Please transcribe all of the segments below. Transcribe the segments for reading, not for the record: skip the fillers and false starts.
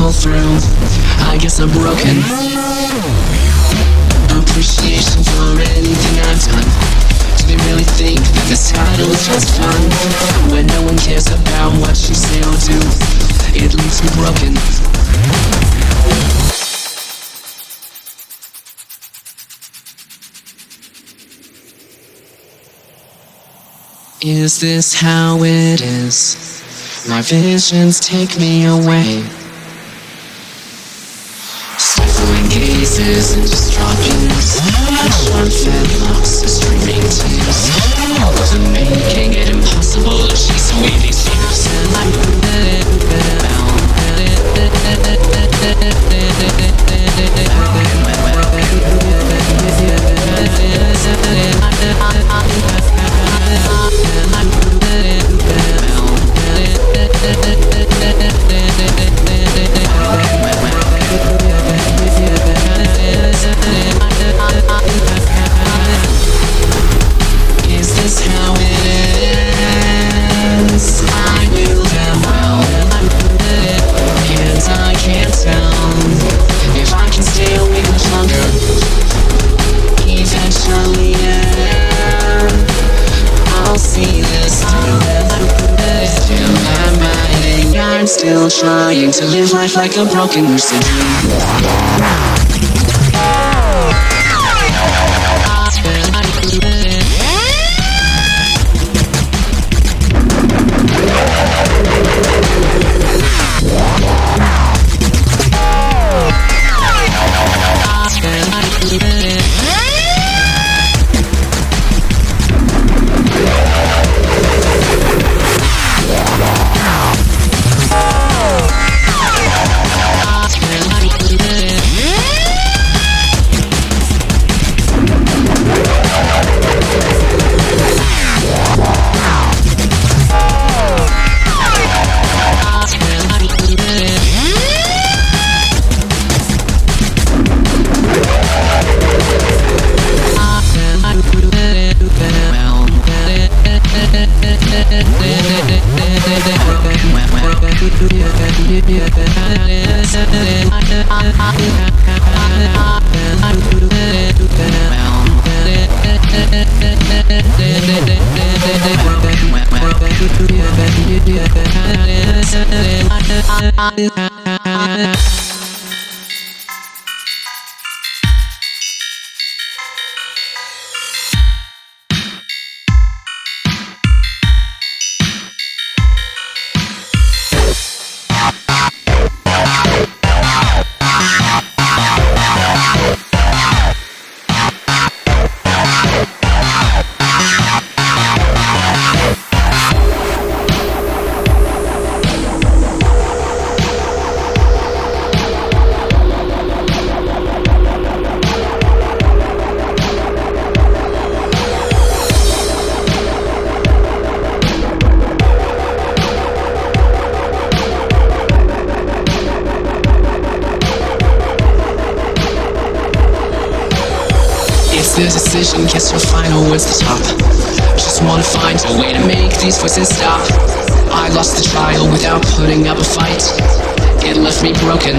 pull through. I guess I'm broken. Appreciation for anything I've done. Do they really think that this title is just fun? When no one cares about what you say or do, it leaves me broken. Is this how it is? My visions take me away. Stifling gazes and distraught views, sharp fedlocks and streaming tears. All of them making it impossible to chase away these tears. And I is this how it is? I knew them well, and I can't tell if I can stay awake much longer. Eventually, yeah, I'll see this through. Still I'm hiding, I'm still trying to live life like a broken lucid dream. The decision, guess your final words the top. Just wanna find a way to make these voices stop. I lost the trial without putting up a fight. It left me broken.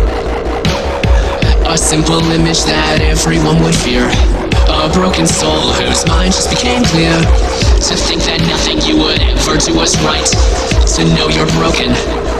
A simple image that everyone would fear. A broken soul whose mind just became clear. To think that nothing you would ever do was right. To know you're broken.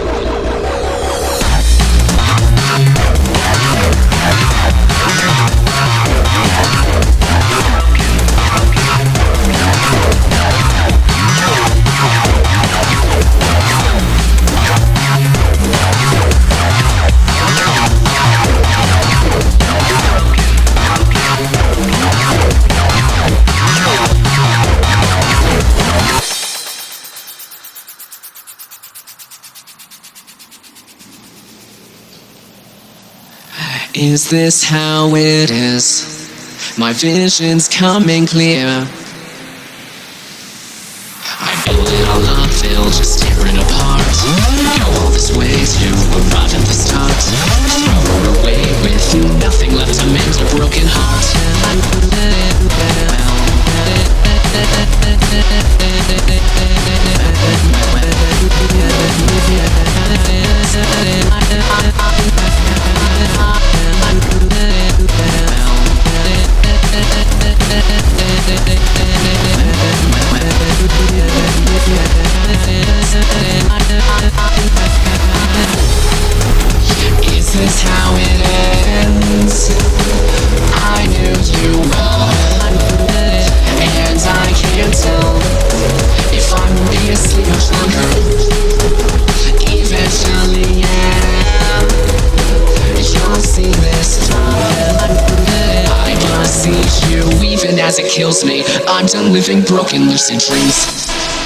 Is this how it is? My vision's coming clear. I build it all up, they'll just tear it apart. Go all this way to arrive at the start. Throw it away with nothing left to mend a broken heart. as it kills me. I'm done living broken, lucid dreams.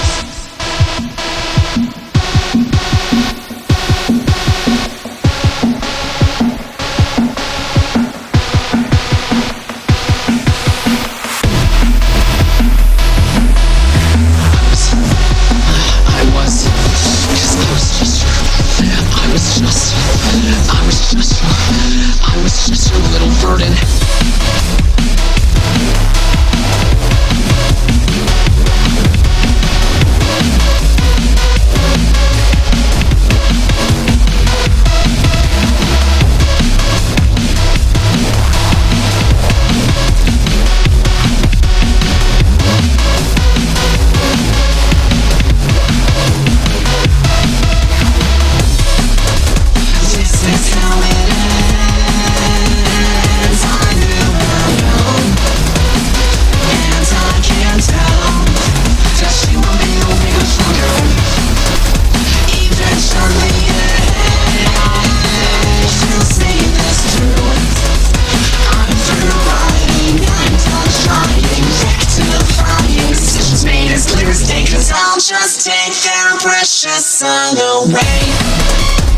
I was just your little burden. Just take their precious sun away.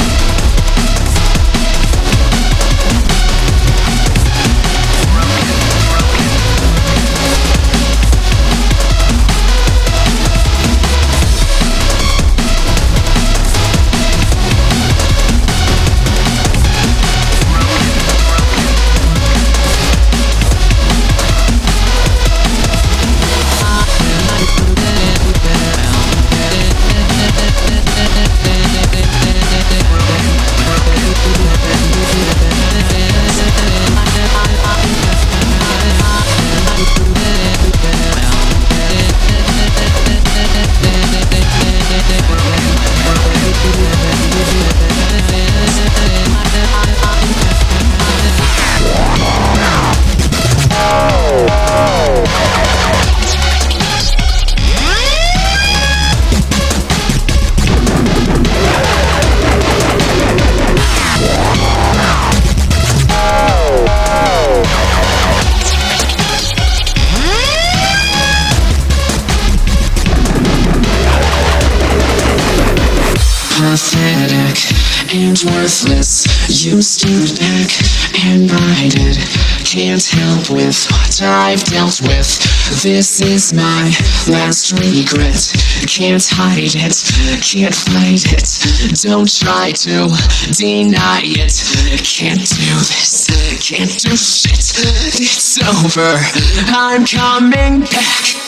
Pathetic and worthless, you stood back and I did. Can't help with what I've dealt with. This is my last regret. Can't hide it, can't fight it. Don't try to deny it. Can't do this, can't do shit. It's over, I'm coming back.